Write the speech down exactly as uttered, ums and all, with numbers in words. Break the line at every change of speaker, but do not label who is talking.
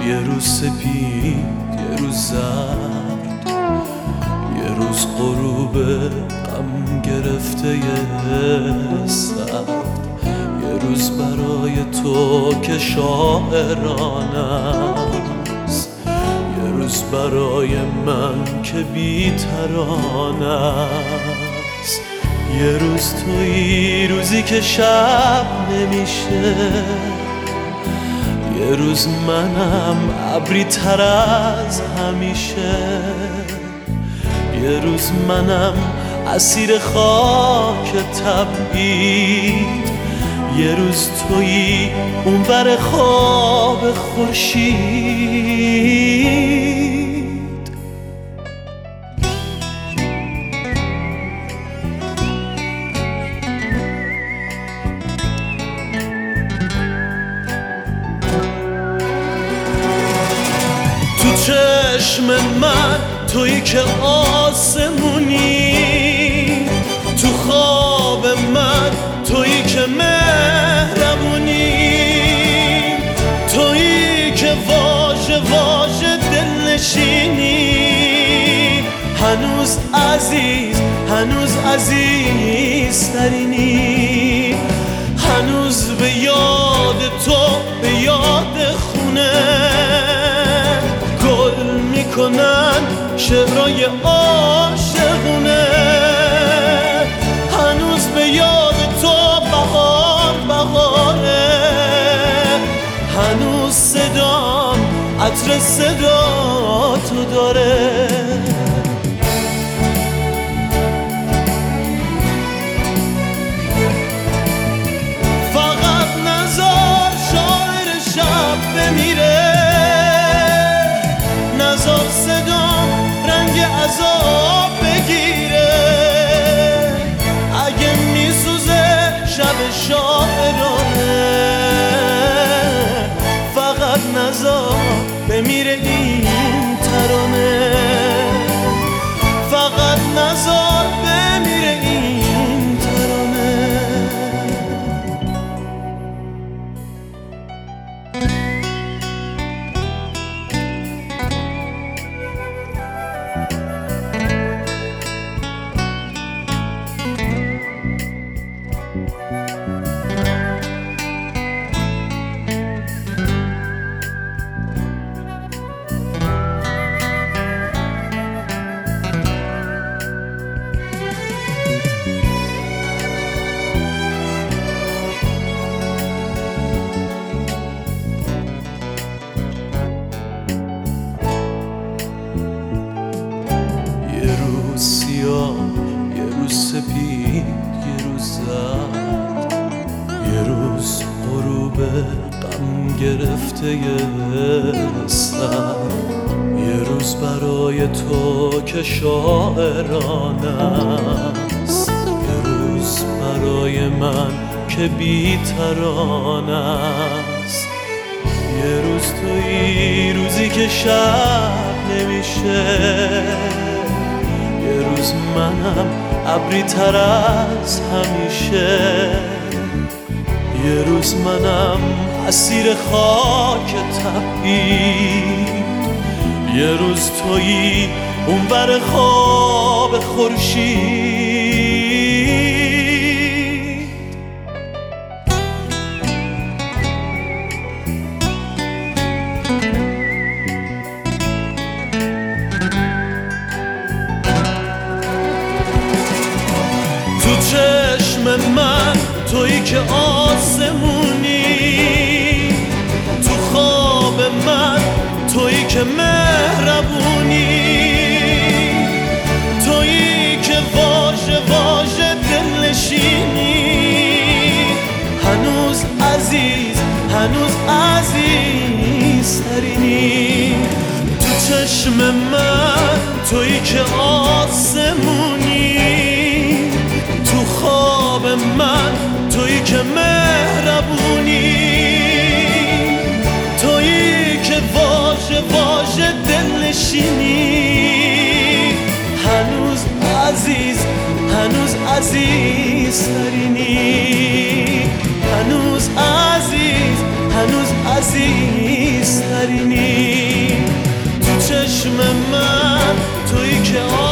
یه روز سپید یه روز زرد، یه روز غروب غم گرفته یه سرد، یه روز برای تو که شاعرانه است، یه روز برای من که بی ترانه است. یه روز توی روزی که شب نمیشه، یه روز منم ابری تر از همیشه، یه روز منم اسیر خاک تبعید، یه روز تویی اون بر خواب خورشید. تو چشم من تویی که آسمونی، تو خواب من تویی که مهربونی، تویی که واژه واژه دلنشینی، هنوز عزیز هنوز عزیز ترینی، هنوز به یاد تو به یاد خونه گل میکنن شعرهای عاشقونه، هنوز به یاد تو بهار بهاره، هنوز صدام عطر صدا تو داره. فقط نذار شاعر شب بمیره، نذار صدام رنگ عذاب بگیره، اگه میسوزه شب شاعرانه، فقط نذار بمیره این ترانه، فقط نذار بمیره این ترانه. یه روز سپید یه روز زرد، یه روز غروب غم گرفته یه سر، یه روز برای تو که شاعرانه است، یه روز برای من که بی ترانه است، یه روز توی روزی که شب نمیشه، یه روز منم ابری تر از همیشه، یه روز منم اسیر خاک تبعید، یه روز تویی اون بر خواب خورشید. تو چشم من تویی که آسمونی، تو خواب من تویی که مهربونی، تویی که واژه واژه دلنشینی، هنوز عزیز هنوز عزیز ترینی. تو چشم من تویی که آسمونی، تو خواب من تویی که مهربونی، تویی که واژه واژه دلنشینی، هنوز عزیز هنوز عزیز ترینی، هنوز عزیز هنوز عزیز ترینی. چشم من، تویی که